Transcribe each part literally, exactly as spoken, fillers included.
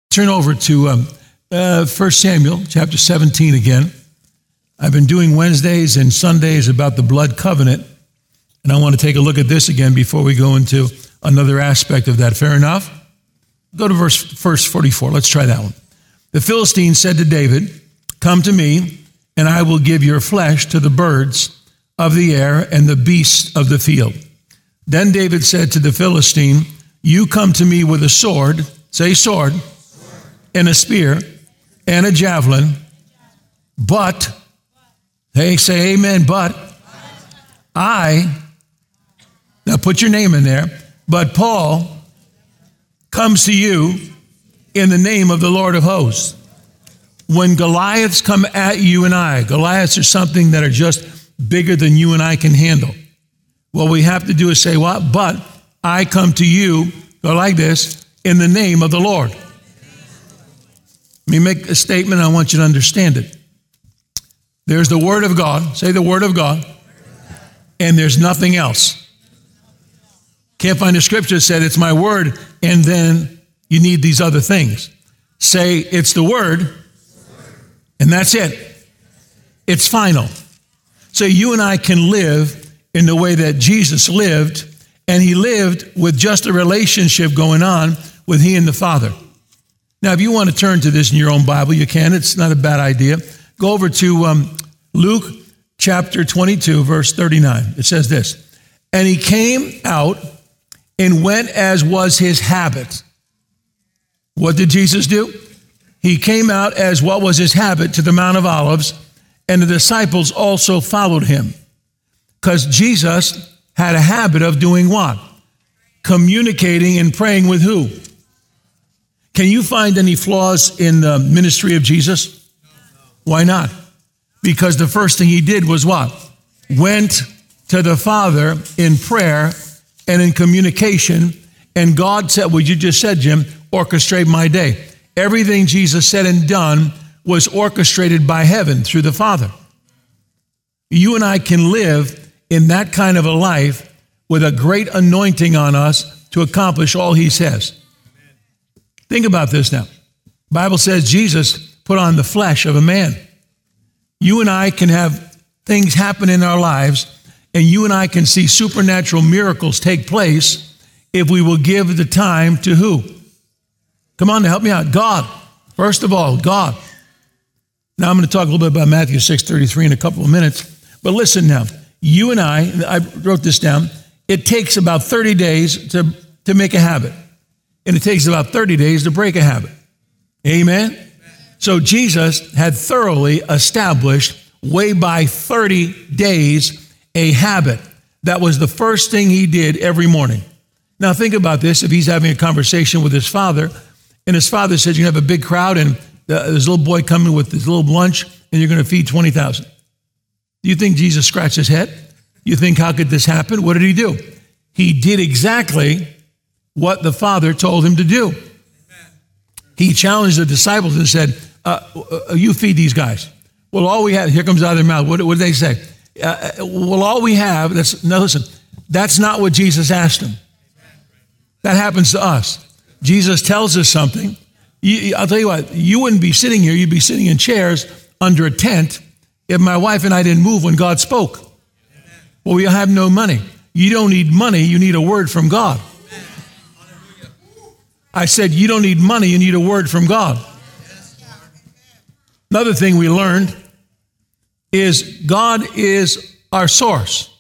Turn over to um, uh, First Samuel chapter seventeen again. I've been doing Wednesdays and Sundays about the blood covenant, and I want to take a look at this again before we go into another aspect of that. Fair enough? Go to verse, verse forty-four. Let's try that one. The Philistine said to David, "Come to me, and I will give your flesh to the birds of the air and the beasts of the field." Then David said to the Philistine, "You come to me with a sword," say sword, "and a spear, and a javelin, but," hey, say amen, "but I," now put your name in there, "but Paul comes to you in the name of the Lord of hosts." When Goliaths come at you and I, Goliaths are something that are just bigger than you and I can handle. What we have to do is say, what? "But I come to you," go like this, "in the name of the Lord." Let me make a statement. I want you to understand it. There's the Word of God. Say the Word of God. And there's nothing else. Can't find a scripture that said it's my word and then you need these other things. Say it's the Word and that's it. It's final. So you and I can live in the way that Jesus lived, and he lived with just a relationship going on with he and the Father. Now, if you want to turn to this in your own Bible, you can. It's not a bad idea. Go over to um, Luke chapter twenty-two, verse thirty-nine. It says this, "And he came out and went as was his habit." What did Jesus do? He came out as what was his habit to the Mount of Olives, and the disciples also followed him. Because Jesus had a habit of doing what? Communicating and praying with who? Can you find any flaws in the ministry of Jesus? Why not? Because the first thing he did was what? Went to the Father in prayer and in communication, and God said, what you just said, Jim, orchestrate my day. Everything Jesus said and done was orchestrated by heaven through the Father. You and I can live in that kind of a life with a great anointing on us to accomplish all he says. Think about this now. The Bible says Jesus put on the flesh of a man. You and I can have things happen in our lives, and you and I can see supernatural miracles take place if we will give the time to who? Come on, help me out. God. First of all, God. Now I'm going to talk a little bit about Matthew six thirty-three in a couple of minutes. But listen now. You and I, I wrote this down, it takes about thirty days to, to make a habit. And it takes about thirty days to break a habit. Amen? Amen? So Jesus had thoroughly established, way by thirty days, a habit. That was the first thing he did every morning. Now think about this. If he's having a conversation with his father, and his father says, you have a big crowd, and there's a little boy coming with his little lunch, and you're going to feed twenty thousand. Do you think Jesus scratched his head? You think, how could this happen? What did he do? He did exactly what the Father told him to do. Amen. He challenged the disciples and said, uh, uh, you feed these guys. Well, all we have, here comes out of their mouth. What, what did they say? Uh, well, all we have, that's, now listen, that's not what Jesus asked them. That happens to us. Jesus tells us something. You, I'll tell you what, you wouldn't be sitting here, you'd be sitting in chairs under a tent if my wife and I didn't move when God spoke. Well, we have no money. You don't need money, you need a word from God. I said, you don't need money, you need a word from God. Another thing we learned is God is our source,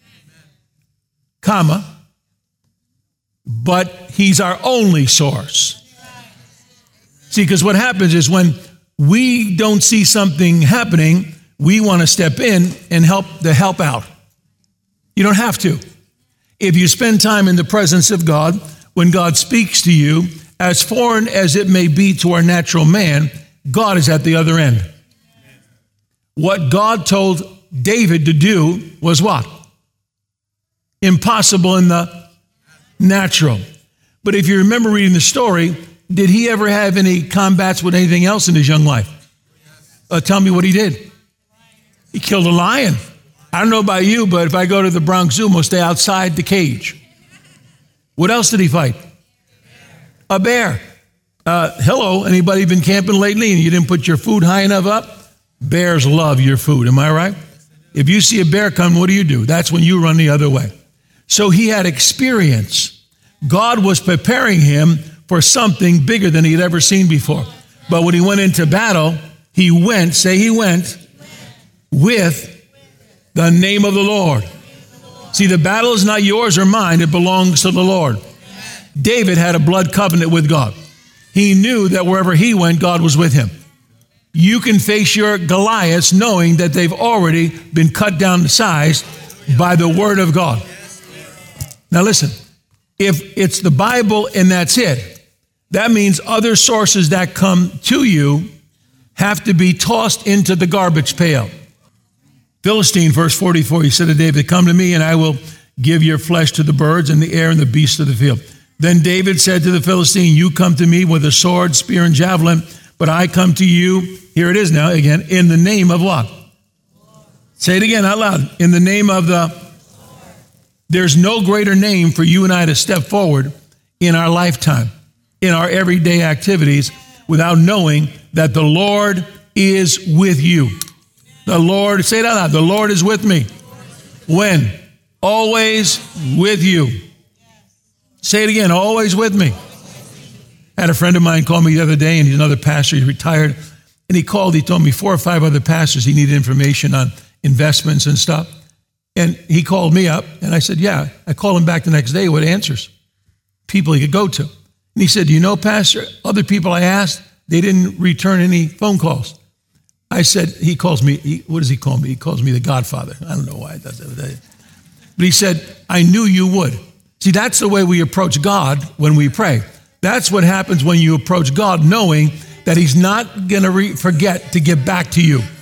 comma, but he's our only source. See, because what happens is when we don't see something happening, we want to step in and help the help out. You don't have to. If you spend time in the presence of God, when God speaks to you, as foreign as it may be to our natural man, God is at the other end. What God told David to do was what? Impossible in the natural. But if you remember reading the story, did he ever have any combats with anything else in his young life? Uh, tell me what he did. He killed a lion. I don't know about you, but if I go to the Bronx Zoo, I'm going to stay outside the cage. What else did he fight? A bear. Uh, hello, anybody been camping lately and you didn't put your food high enough up? Bears love your food, am I right? If you see a bear come, what do you do? That's when you run the other way. So he had experience. God was preparing him for something bigger than he had ever seen before. But when he went into battle, he went, say he went, with the name of the Lord. See, the battle is not yours or mine, it belongs to the Lord. David had a blood covenant with God. He knew that wherever he went, God was with him. You can face your Goliaths knowing that they've already been cut down to size by the word of God. Now listen, if it's the Bible and that's it, that means other sources that come to you have to be tossed into the garbage pail. Philistine, verse forty-four, he said to David, come to me and I will give your flesh to the birds and the air and the beasts of the field. Then David said to the Philistine, you come to me with a sword, spear, and javelin, but I come to you, here it is now again, in the name of what? Say it again out loud. In the name of the, there's no greater name for you and I to step forward in our lifetime, in our everyday activities, without knowing that the Lord is with you. The Lord, say it out loud, the Lord is with me. When? Always with you. Say it again, always with me. I had a friend of mine call me the other day, and he's another pastor, he's retired, and he called, he told me four or five other pastors he needed information on investments and stuff. And he called me up, and I said, yeah. I called him back the next day with answers, people he could go to. And he said, do you know, Pastor, other people I asked, they didn't return any phone calls. I said, he calls me, he, what does he call me? He calls me the Godfather. I don't know why he does that. But he said, I knew you would. See, that's the way we approach God when we pray. That's what happens when you approach God knowing that he's not going to re- forget to get back to you.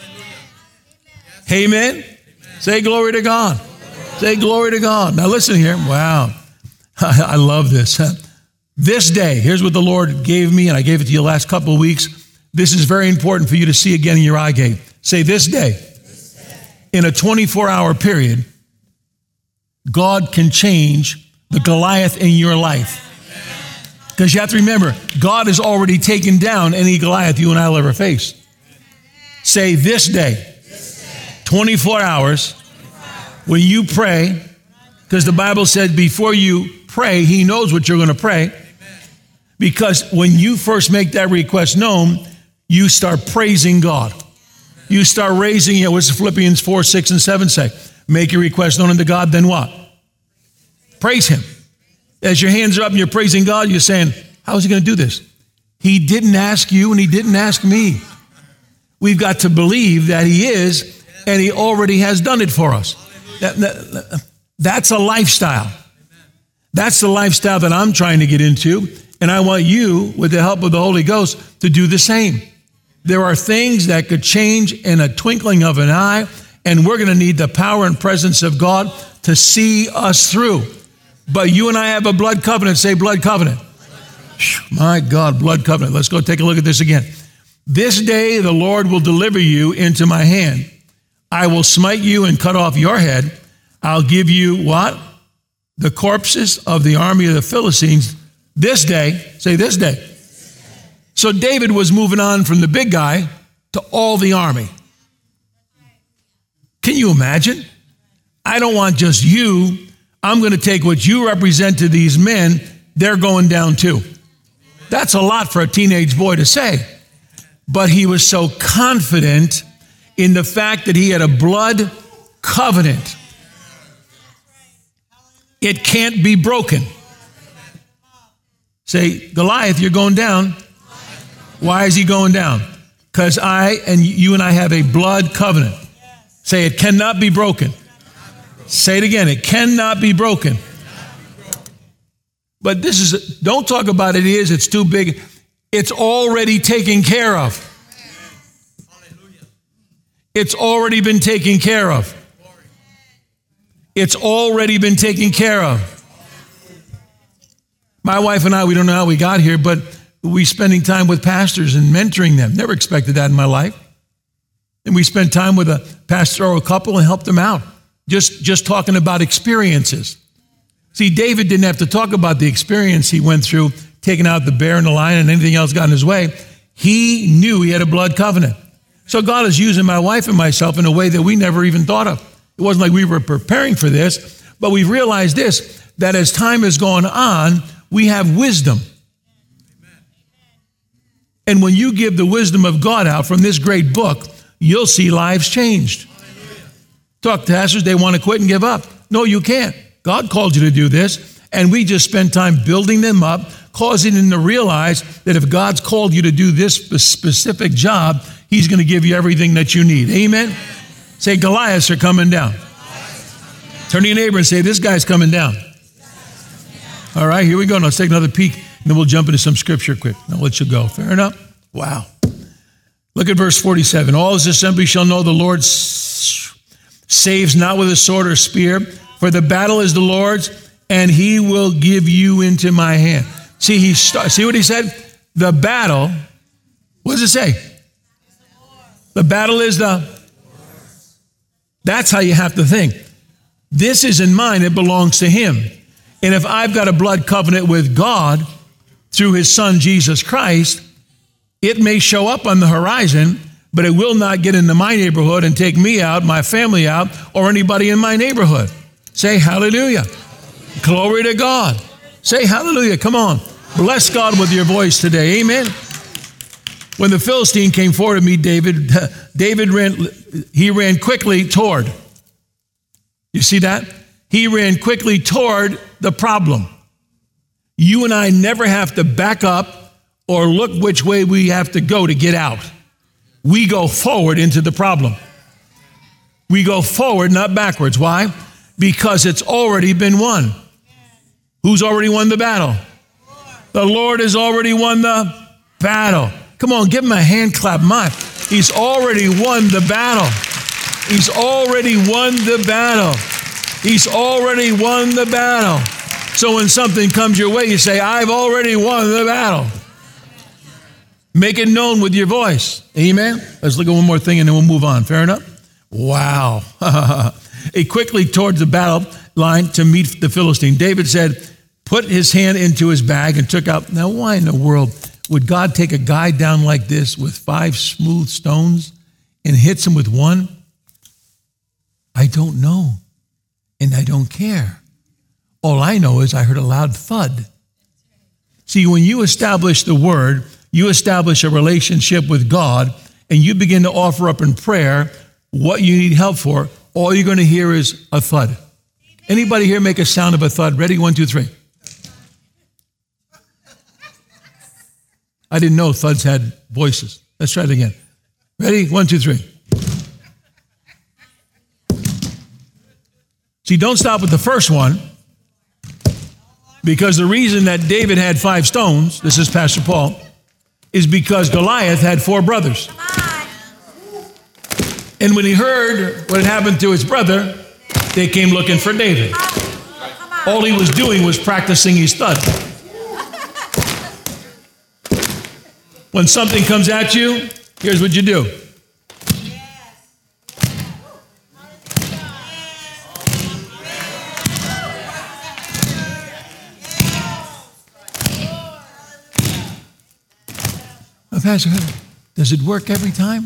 Amen? Amen? Say glory to God. Say glory to God. Now listen here. Wow. I love this. This day, here's what the Lord gave me, and I gave it to you the last couple of weeks. This is very important for you to see again in your eye gate. Say this day, this day. In a twenty-four hour period, God can change the Goliath in your life. Because you have to remember, God has already taken down any Goliath you and I will ever face. Say this day, twenty-four hours, when you pray, because the Bible said before you pray, he knows what you're going to pray. Because when you first make that request known, you start praising God. You start raising it. What's Philippians four, six, and seven say? Make your request known unto God, then what? Praise him. As your hands are up and you're praising God, you're saying, how is he going to do this? He didn't ask you and he didn't ask me. We've got to believe that he is, and he already has done it for us. That, that, that's a lifestyle. That's the lifestyle that I'm trying to get into, and I want you, with the help of the Holy Ghost, to do the same. There are things that could change in a twinkling of an eye, and we're going to need the power and presence of God to see us through. But you and I have a blood covenant. Say blood covenant. My God, blood covenant. Let's go take a look at this again. This day the Lord will deliver you into my hand. I will smite you and cut off your head. I'll give you what? The corpses of the army of the Philistines this day. Say this day. So David was moving on from the big guy to all the army. Can you imagine? I don't want just you. I'm going to take what you represent to these men. They're going down too. That's a lot for a teenage boy to say. But he was so confident in the fact that he had a blood covenant. It can't be broken. Say, Goliath, you're going down. Why is he going down? Because I and you and I have a blood covenant. Say, it cannot be broken. Say it again. It cannot be broken. But this is, don't talk about it is, it's too big. It's already taken care of. It's already been taken care of. It's already been taken care of. My wife and I, we don't know how we got here, but we spending time with pastors and mentoring them. Never expected that in my life. And we spent time with a pastoral couple and helped them out. Just, just talking about experiences. See, David didn't have to talk about the experience he went through taken out the bear and the lion and anything else got in his way. He knew he had a blood covenant. So God is using my wife and myself in a way that we never even thought of. It wasn't like we were preparing for this, but we've realized this, that as time has gone on, we have wisdom. And when you give the wisdom of God out from this great book, you'll see lives changed. Talk to pastors, they want to quit and give up. No, you can't. God called you to do this, and we just spend time building them up, causing them to realize that if God's called you to do this specific job, he's going to give you everything that you need. Amen? Say, Goliaths are coming down. Turn to your neighbor and say, this guy's coming down. All right, here we go. Now let's take another peek, and then we'll jump into some scripture quick. Now let you go. Fair enough? Wow. Look at verse forty-seven. All his assembly shall know the Lord saves not with a sword or spear, for the battle is the Lord's, and he will give you into my hand. See, he start, see what he said? The battle, what does it say? The battle is the, that's how you have to think. This isn't mine, it belongs to him. And if I've got a blood covenant with God through his son, Jesus Christ, it may show up on the horizon, but it will not get into my neighborhood and take me out, my family out, or anybody in my neighborhood. Say hallelujah. Glory to God. Say hallelujah. Come on. Bless God with your voice today. Amen. When the Philistine came forward to meet David, David ran, he ran quickly toward. You see that? He ran quickly toward the problem. You and I never have to back up or look which way we have to go to get out. We go forward into the problem. We go forward, not backwards. Why? Because it's already been won. Who's already won the battle? The Lord has already won the battle. Come on, give him a hand clap. My, he's already won the battle. He's already won the battle. He's already won the battle. So when something comes your way, you say, I've already won the battle. Make it known with your voice. Amen? Let's look at one more thing and then we'll move on. Fair enough? Wow. He quickly towards the battle line to meet the Philistine. David said, put his hand into his bag and took out. Now, why in the world would God take a guy down like this with five smooth stones and hits him with one? I don't know. And I don't care. All I know is I heard a loud thud. See, when you establish the word, you establish a relationship with God, and you begin to offer up in prayer what you need help for, all you're going to hear is a thud. Anybody here make a sound of a thud? Ready? One, two, three. I didn't know thuds had voices. Let's try it again. Ready? One, two, three. See, don't stop with the first one, because the reason that David had five stones, this is Pastor Paul, is because Goliath had four brothers. And when he heard what had happened to his brother, they came looking for David. All he was doing was practicing his thud. When something comes at you, here's what you do. Pastor, does it work every time?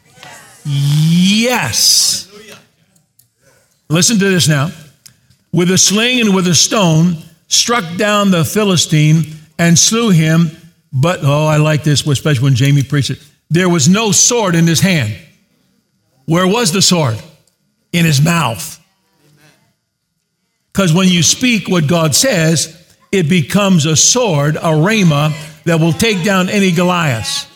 Yes. Listen to this now. With a sling and with a stone, struck down the Philistine and slew him. But, oh, I like this, especially when Jamie preached it. There was no sword in his hand. Where was the sword? In his mouth. Because when you speak what God says, it becomes a sword, a rhema, that will take down any Goliath.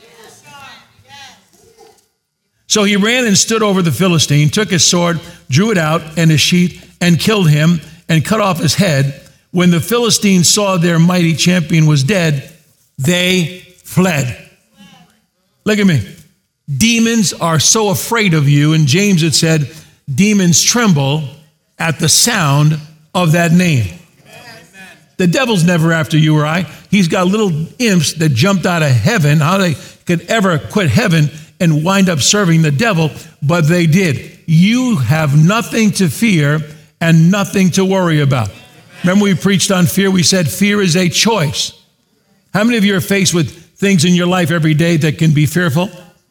So he ran and stood over the Philistine, took his sword, drew it out and his sheath, and killed him and cut off his head. When the Philistines saw their mighty champion was dead, they fled. Look at me. Demons are so afraid of you. In James it said, demons tremble at the sound of that name. The devil's never after you or I. He's got little imps that jumped out of heaven. How they could ever quit heaven and wind up serving the devil, but they did. You have nothing to fear and nothing to worry about. Remember we preached on fear? We said fear is a choice. How many of you are faced with things in your life every day that can be fearful?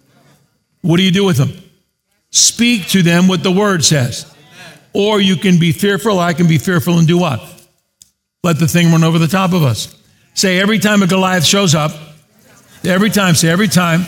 What do you do with them? Speak to them what the word says. Or you can be fearful. I can be fearful and do what? Let the thing run over the top of us. Say every time a Goliath shows up, every time, say every time,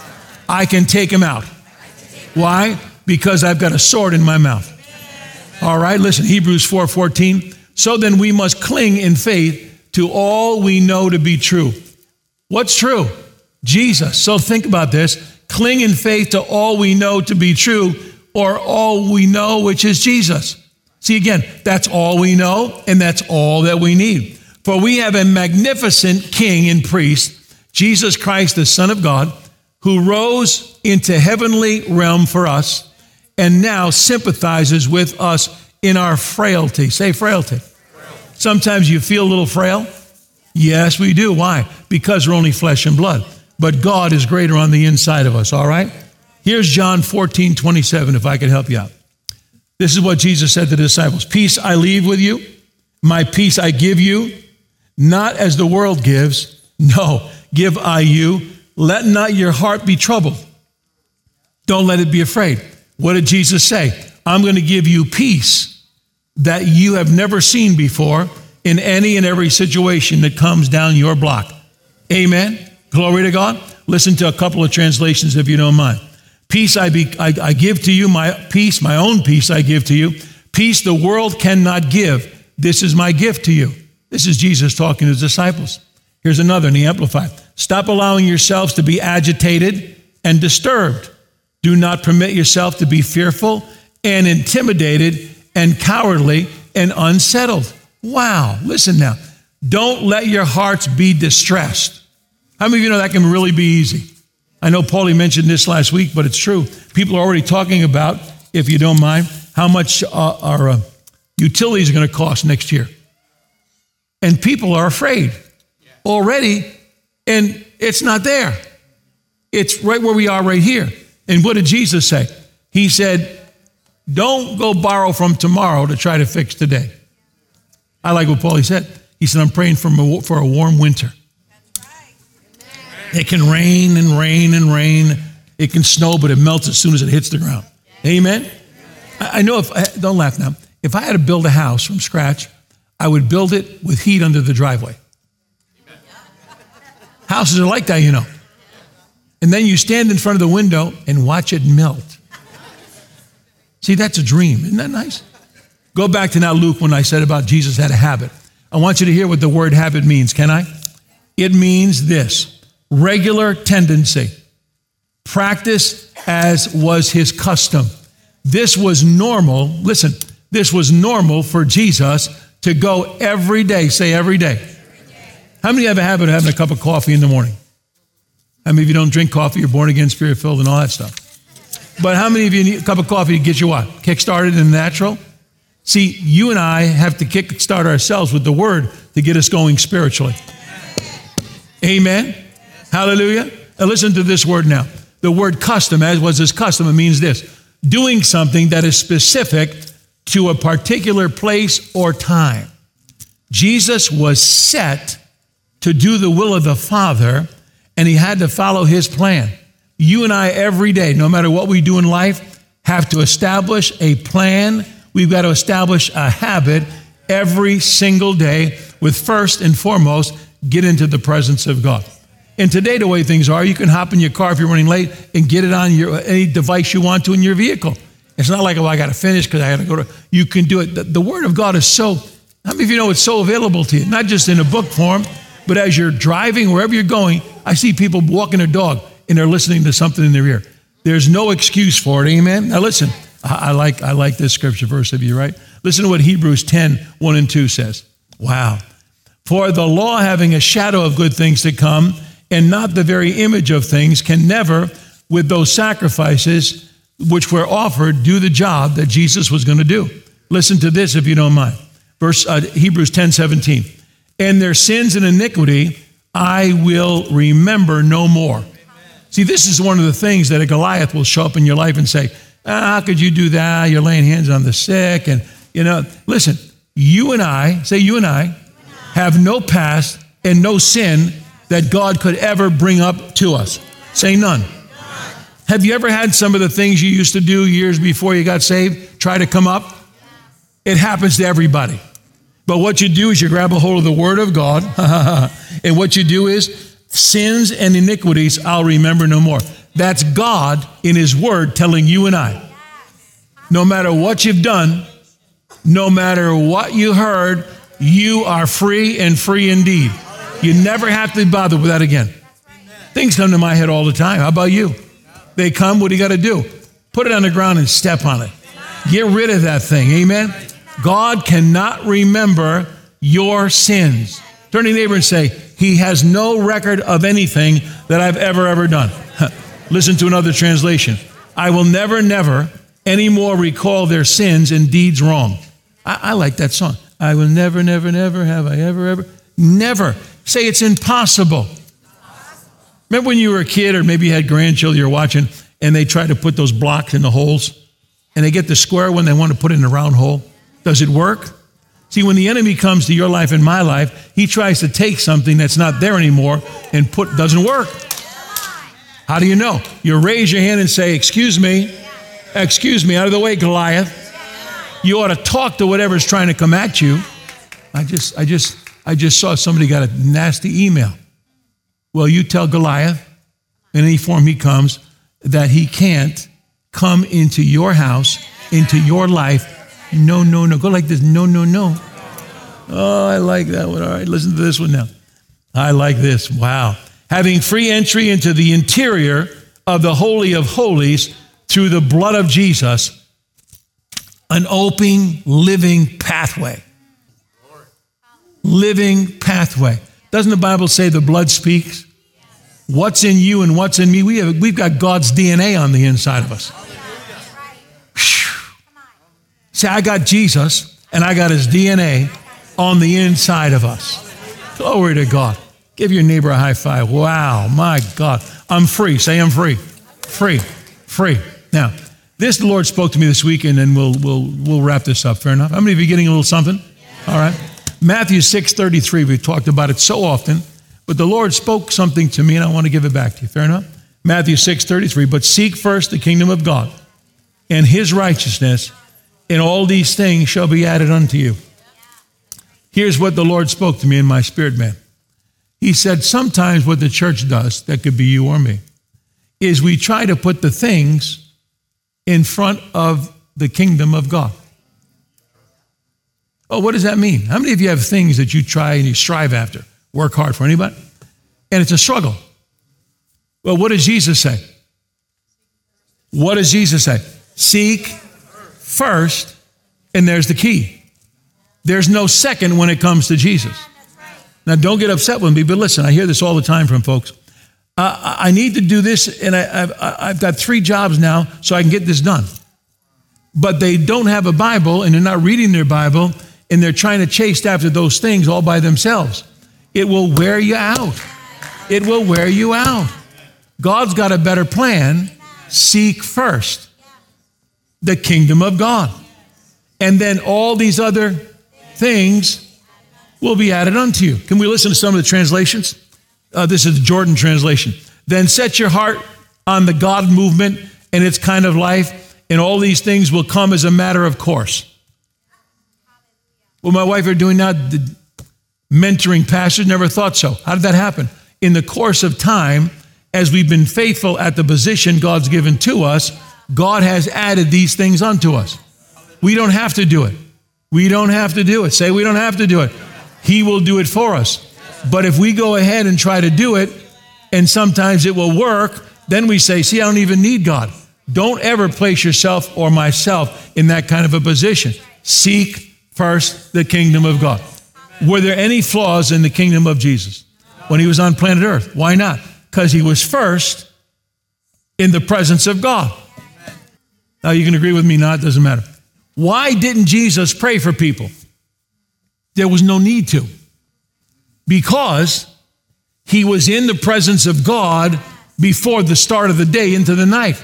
I can take him out. Why? Because I've got a sword in my mouth. All right, listen, Hebrews four fourteen. So then we must cling in faith to all we know to be true. What's true? Jesus. So think about this. Cling in faith to all we know to be true, or all we know, which is Jesus. See, again, that's all we know, and that's all that we need. For we have a magnificent King and priest, Jesus Christ, the Son of God, who rose into heavenly realm for us, and now sympathizes with us in our frailty. Say frailty. Frail. Sometimes you feel a little frail. Yes, we do. Why? Because we're only flesh and blood. But God is greater on the inside of us, all right? Here's John fourteen twenty-seven, if I could help you out. This is what Jesus said to the disciples. Peace I leave with you. My peace I give you. Not as the world gives. No, give I you. Let not your heart be troubled. Don't let it be afraid. What did Jesus say? I'm going to give you peace that you have never seen before in any and every situation that comes down your block. Amen. Glory to God. Listen to a couple of translations if you don't mind. Peace I, be, I, I give to you, my peace, my own peace I give to you. Peace the world cannot give. This is my gift to you. This is Jesus talking to his disciples. Here's another in the Amplified. Stop allowing yourselves to be agitated and disturbed. Do not permit yourself to be fearful and intimidated and cowardly and unsettled. Wow. Listen now. Don't let your hearts be distressed. How many of you know that can really be easy? I know Paulie mentioned this last week, but it's true. People are already talking about, if you don't mind, how much uh, our uh, utilities are going to cost next year. And people are afraid already, and it's not there. It's right where we are right here. And what did Jesus say? He said, don't go borrow from tomorrow to try to fix today. I like what Paulie said. He said, I'm praying for a, for a warm winter. It can rain and rain and rain. It can snow, but it melts as soon as it hits the ground. Amen? I know if, I, don't laugh now. If I had to build a house from scratch, I would build it with heat under the driveway. Houses are like that, you know. And then you stand in front of the window and watch it melt. See, that's a dream. Isn't that nice? Go back to now Luke when I said about Jesus had a habit. I want you to hear what the word habit means, can I? It means this. Regular tendency, practice as was his custom. This was normal. Listen, this was normal for Jesus to go every day. Say every day. Every day. How many have a habit of having a cup of coffee in the morning? How many of you don't drink coffee? You're born again, spirit filled, and all that stuff. But how many of you need a cup of coffee to get you what? Kick started and natural? See, you and I have to kick start ourselves with the word to get us going spiritually. Amen. Hallelujah. Now listen to this word now. The word custom, as was his custom, it means this. Doing something that is specific to a particular place or time. Jesus was set to do the will of the Father, and he had to follow his plan. You and I every day, no matter what we do in life, have to establish a plan. We've got to establish a habit every single day with first and foremost, get into the presence of God. And today, the way things are, you can hop in your car if you're running late and get it on your any device you want to in your vehicle. It's not like, oh, I got to finish because I got to go to, you can do it. The, the Word of God is so, how many of you know it's so available to you? Not just in a book form, but as you're driving, wherever you're going, I see people walking their dog and they're listening to something in their ear. There's no excuse for it, amen? Now listen, I, I like I like this scripture verse of you, right? Listen to what Hebrews ten, one and two says. Wow. For the law having a shadow of good things to come, and not the very image of things, can never, with those sacrifices which were offered, do the job that Jesus was going to do. Listen to this if you don't mind. Verse uh, Hebrews ten seventeen. And their sins and iniquity I will remember no more. Amen. See, this is one of the things that a Goliath will show up in your life and say, ah, how could you do that? You're laying hands on the sick. And, you know, listen, you and I, say you and I, have no past and no sin that God could ever bring up to us? Say none. Have you ever had some of the things you used to do years before you got saved try to come up? It happens to everybody. But what you do is you grab a hold of the Word of God, and what you do is sins and iniquities I'll remember no more. That's God in His Word telling you and I. No matter what you've done, no matter what you heard, you are free and free indeed. You never have to be bothered with that again. Things come to my head all the time. How about you? They come, what do you got to do? Put it on the ground and step on it. Get rid of that thing, amen? God cannot remember your sins. Turn to your neighbor and say, He has no record of anything that I've ever, ever done. Listen to another translation. I will never, never anymore recall their sins and deeds wrong. I, I like that song. I will never, never, never have I ever, ever. Never. Say it's impossible. Remember when you were a kid or maybe you had grandchildren you're watching and they try to put those blocks in the holes and they get the square one they want to put it in a round hole? Does it work? See, when the enemy comes to your life and my life, he tries to take something that's not there anymore and put, doesn't work. How do you know? You raise your hand and say, excuse me, excuse me, out of the way, Goliath. You ought to talk to whatever's trying to come at you. I just, I just, I just saw somebody got a nasty email. Well, you tell Goliath, in any form he comes, that he can't come into your house, into your life. No, no, no. Go like this. No, no, no. Oh, I like that one. All right, listen to this one now. I like this. Wow. Having free entry into the interior of the Holy of Holies through the blood of Jesus, an open, living pathway. Living pathway. Doesn't the Bible say the blood speaks? What's in you and what's in me? We have, we've got God's D N A on the inside of us. Say, I got Jesus and I got His D N A on the inside of us. Glory to God. Give your neighbor a high five. Wow, my God. I'm free. Say I'm free. Free. Free. Now, this the Lord spoke to me this week, and then we'll we'll we'll wrap this up. Fair enough? How many of you getting a little something? All right. Matthew six thirty-three, we've talked about it so often, but the Lord spoke something to me, and I want to give it back to you. Fair enough? Matthew six thirty-three, but seek first the kingdom of God and His righteousness, and all these things shall be added unto you. Here's what the Lord spoke to me in my spirit, man. He said, sometimes what the church does, that could be you or me, is we try to put the things in front of the kingdom of God. Oh, what does that mean? How many of you have things that you try and you strive after, work hard for? Anybody? And it's a struggle. Well, what does Jesus say? What does Jesus say? Seek first, and there's the key. There's no second when it comes to Jesus. Now, don't get upset with me, but listen, I hear this all the time from folks. Uh, I need to do this, and I, I've, I've got three jobs now, so I can get this done. But they don't have a Bible, and they're not reading their Bible, and they're trying to chase after those things all by themselves. It will wear you out. It will wear you out. God's got a better plan. Seek first the kingdom of God. And then all these other things will be added unto you. Can we listen to some of the translations? Uh, this is the Jordan translation. Then set your heart on the God movement and its kind of life, and all these things will come as a matter of course. What my wife are doing now, the mentoring pastors, never thought so. How did that happen? In the course of time, as we've been faithful at the position God's given to us, God has added these things unto us. We don't have to do it. We don't have to do it. Say we don't have to do it. He will do it for us. But if we go ahead and try to do it, and sometimes it will work, then we say, see, I don't even need God. Don't ever place yourself or myself in that kind of a position. Seek first the kingdom of God. Were there any flaws in the kingdom of Jesus when He was on planet Earth? Why not? Because He was first in the presence of God. Now, you can agree with me, not, it doesn't matter. Why didn't Jesus pray for people? There was no need to. Because He was in the presence of God before the start of the day into the night.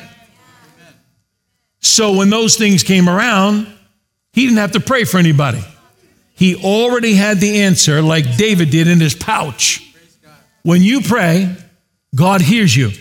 So when those things came around, He didn't have to pray for anybody. He already had the answer, like David did in his pouch. When you pray, God hears you.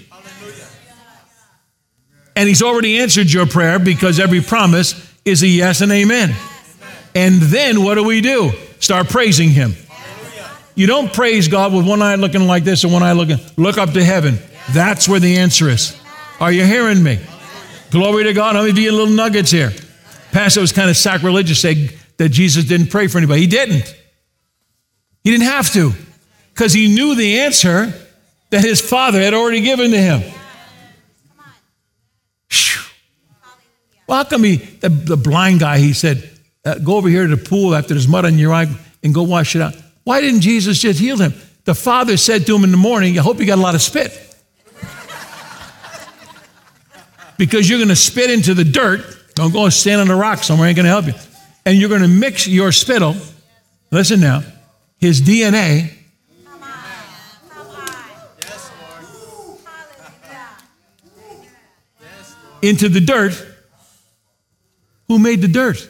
And he's already answered your prayer because every promise is a yes and amen. And then what do we do? Start praising him. You don't praise God with one eye looking like this and one eye looking, look up to heaven. That's where the answer is. Are you hearing me? Glory to God. Let me give you little nuggets here. Pastor was kind of sacrilegious saying that Jesus didn't pray for anybody. He didn't. He didn't have to because he knew the answer that his Father had already given to him. Well, how come he, the, the blind guy, he said, uh, go over here to the pool after there's mud on your eye and go wash it out. Why didn't Jesus just heal him? The Father said to him in the morning, I hope you got a lot of spit. Because you're going to spit into the dirt. Don't go stand on a rock somewhere, ain't going to help you. And you're going to mix your spittle, listen now, his D N A. Come on. Come on. Yes, Lord. Yes, Lord. Into the dirt. Who made the dirt?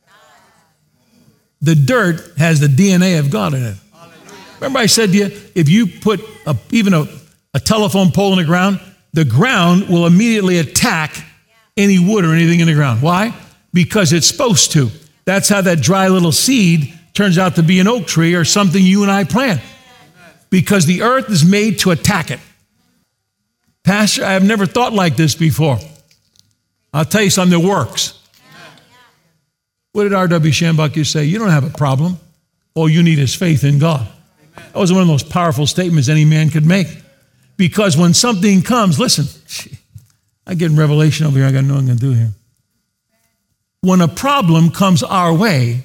The dirt has the D N A of God in it. Remember I said to you, if you put a, even a, a telephone pole in the ground, the ground will immediately attack any wood or anything in the ground. Why? Because it's supposed to. That's how that dry little seed turns out to be an oak tree or something you and I plant. Because the earth is made to attack it. Pastor, I have never thought like this before. I'll tell you something that works. What did R W Shambach used to say? You don't have a problem. All you need is faith in God. That was one of the most powerful statements any man could make. Because when something comes, listen, I get in Revelation over here. I got nothing to do here. When a problem comes our way,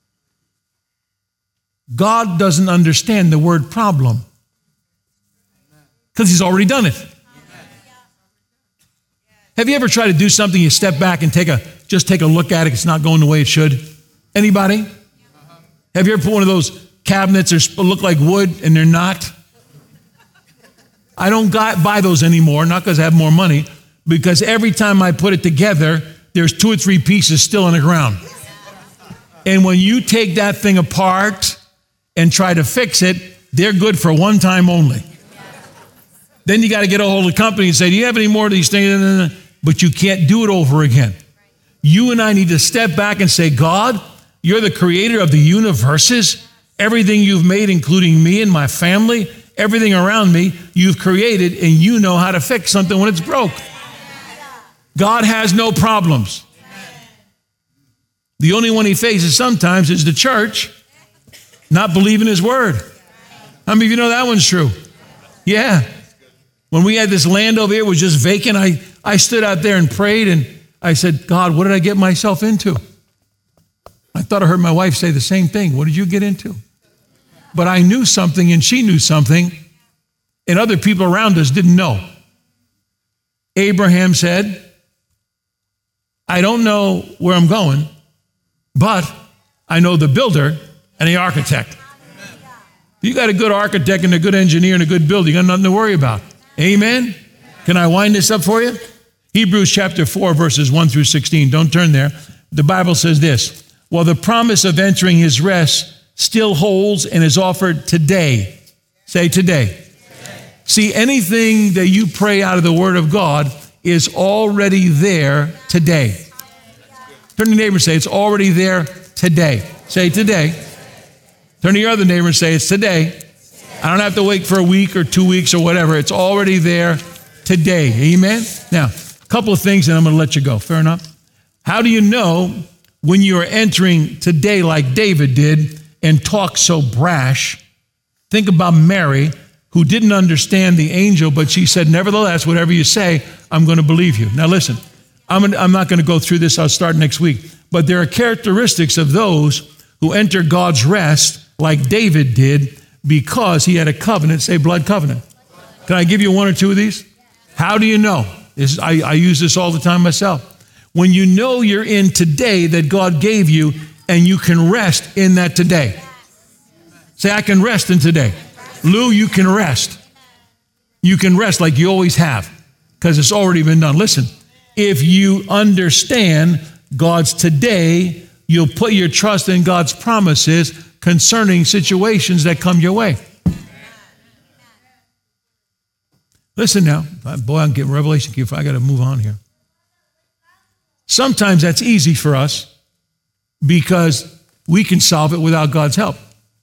God doesn't understand the word problem because he's already done it. Have you ever tried to do something, you step back and take a just take a look at it, it's not going the way it should? Anybody? Have you ever put one of those cabinets that look like wood and they're not? I don't buy those anymore, not because I have more money, because every time I put it together, there's two or three pieces still on the ground. And when you take that thing apart and try to fix it, they're good for one time only. Then you got to get a hold of the company and say, do you have any more of these things? But you can't do it over again. You and I need to step back and say, God, you're the creator of the universes. Everything you've made, including me and my family, everything around me, you've created, and you know how to fix something when it's broke. God has no problems. The only one he faces sometimes is the church not believing his word. How many of you know that one's true? Yeah. When we had this land over here, it was just vacant. I, I stood out there and prayed, and I said, God, what did I get myself into? I thought I heard my wife say the same thing. What did you get into? But I knew something, and she knew something, and other people around us didn't know. Abraham said, I don't know where I'm going, but I know the builder and the architect. You got a good architect and a good engineer and a good builder, you got nothing to worry about. Amen? Can I wind this up for you? Hebrews chapter four, verses one through sixteen. Don't turn there. The Bible says this, while the promise of entering his rest still holds and is offered today. Say today. Today. See, anything that you pray out of the word of God is already there today. Turn to your neighbor and say, it's already there today. Say today. Turn to your other neighbor and say, it's today. I don't have to wait for a week or two weeks or whatever. It's already there today. Amen? Now, a couple of things and I'm going to let you go. Fair enough? How do you know when you are entering today like David did and talk so brash? Think about Mary, who didn't understand the angel, but she said, nevertheless, whatever you say, I'm going to believe you. Now listen, I'm, gonna, I'm not going to go through this. I'll start next week. But there are characteristics of those who enter God's rest like David did because he had a covenant, say blood covenant. Can I give you one or two of these? How do you know? This, I, I use this all the time myself. When you know you're in today that God gave you and you can rest in that today. Say, I can rest in today. Lou, you can rest. You can rest like you always have because it's already been done. Listen, if you understand God's today, you'll put your trust in God's promises concerning situations that come your way. Listen now. Boy, I'm getting revelation. If I got to move on here. Sometimes that's easy for us because we can solve it without God's help.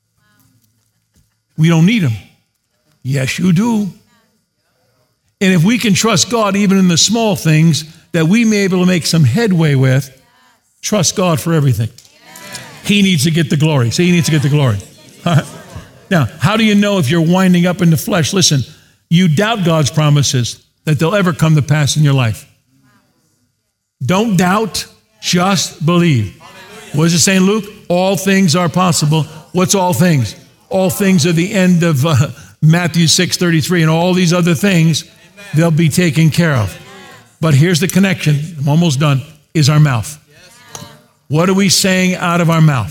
We don't need him. Yes, you do. And if we can trust God even in the small things that we may be able to make some headway with, trust God for everything. He needs to get the glory. See, he needs to get the glory. Now, how do you know if you're winding up in the flesh? Listen, you doubt God's promises that they'll ever come to pass in your life. Don't doubt, just believe. What does it say in Luke? All things are possible. What's all things? All things are the end of uh, Matthew six thirty-three, and all these other things, they'll be taken care of. But here's the connection, I'm almost done, is our mouth. What are we saying out of our mouth?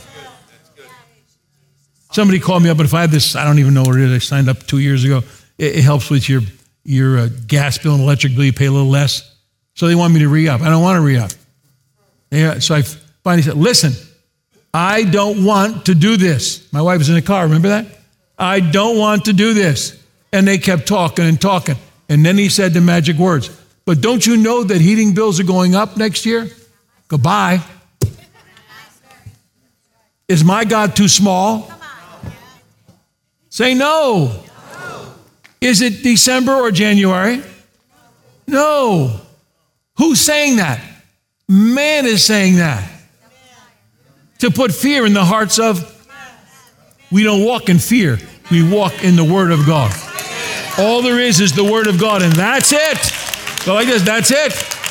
Somebody called me up, but if I had this, I don't even know what it is. I signed up two years ago. It, it helps with your, your uh, gas bill and electric bill. You pay a little less. So they want me to re-up. I don't want to re-up. Yeah, so I finally said, listen, I don't want to do this. My wife was in the car, remember that? I don't want to do this. And they kept talking and talking. And then he said the magic words. But don't you know that heating bills are going up next year? Goodbye. Is my God too small? Say no. No. Is it December or January? No. Who's saying that? Man is saying that. To put fear in the hearts of, we don't walk in fear. We walk in the Word of God. All there is is the Word of God, and that's it. Go like this, that's it.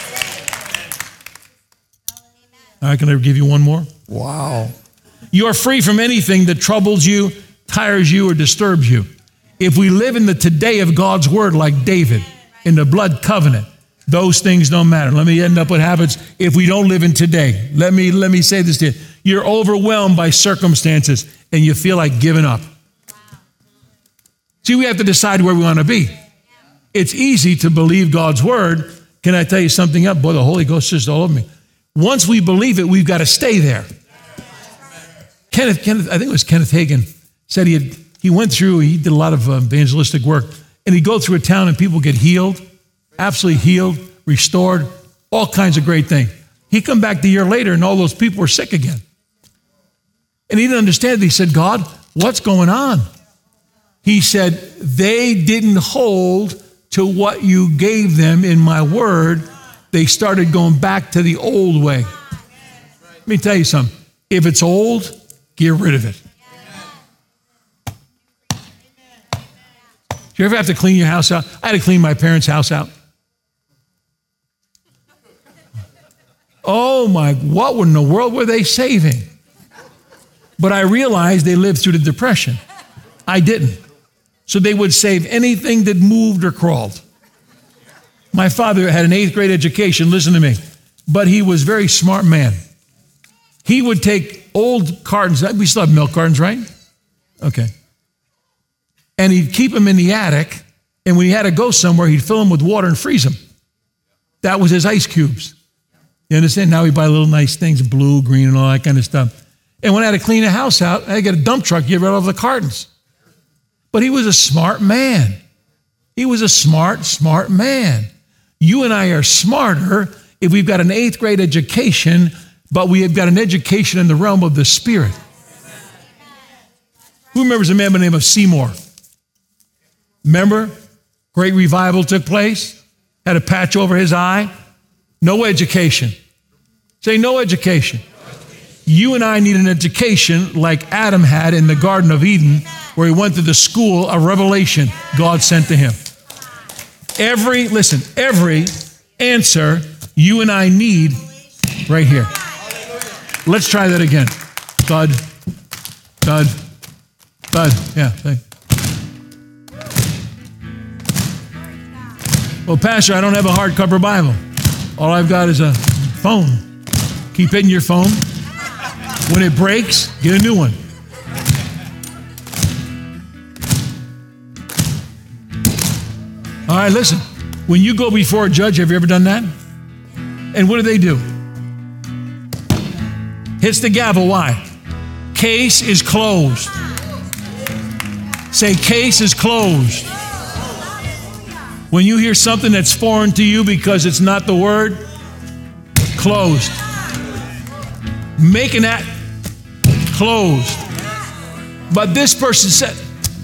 All right, can I give you one more? Wow. You are free from anything that troubles you, tires you, or disturbs you. If we live in the today of God's Word like David, in the blood covenant, those things don't matter. Let me end up what happens if we don't live in today. Let me, let me say this to you. You're overwhelmed by circumstances and you feel like giving up. See, we have to decide where we want to be. It's easy to believe God's word. Can I tell you something else? Boy, the Holy Ghost is just all over me. Once we believe it, we've got to stay there. Kenneth, Kenneth, I think it was Kenneth Hagin, said he had, he went through, he did a lot of evangelistic work, and he'd go through a town and people get healed, absolutely healed, restored, all kinds of great things. He'd come back the year later and all those people were sick again. And he didn't understand. He said, God, what's going on? He said, they didn't hold to what you gave them in my word. They started going back to the old way. Let me tell you something. If it's old, get rid of it. Do you ever have to clean your house out? I had to clean my parents' house out. Oh my, what in the world were they saving? But I realized they lived through the Depression. I didn't. So they would save anything that moved or crawled. My father had an eighth grade education, listen to me, but he was a very smart man. He would take old cartons, we still have milk cartons, right? Okay. And he'd keep them in the attic, and when he had to go somewhere, he'd fill them with water and freeze them. That was his ice cubes. You understand? Now we buy little nice things, blue, green, and all that kind of stuff. And when I had to clean a house out, I had to get a dump truck to get rid of the cartons. But he was a smart man. He was a smart, smart man. You and I are smarter if we've got an eighth grade education, but we have got an education in the realm of the Spirit. Who remembers a man by the name of Seymour? Remember? Great revival took place. Had a patch over his eye. No education. Say no education. You and I need an education like Adam had in the Garden of Eden, where he went to the school of revelation God sent to him. Every, listen, every answer you and I need right here. Let's try that again. Thud, thud, thud. Yeah. Thank. Well, Pastor, I don't have a hardcover Bible. All I've got is a phone. Keep hitting your phone. When it breaks, get a new one. All right, listen. When you go before a judge, have you ever done that? And what do they do? Hits the gavel. Why? Case is closed. Say, case is closed. When you hear something that's foreign to you because it's not the word, closed. Making that closed. But this person said,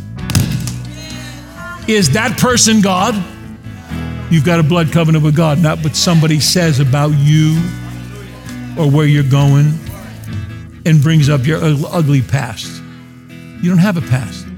is that person God? You've got a blood covenant with God, not what somebody says about you or where you're going and brings up your ugly past. You don't have a past.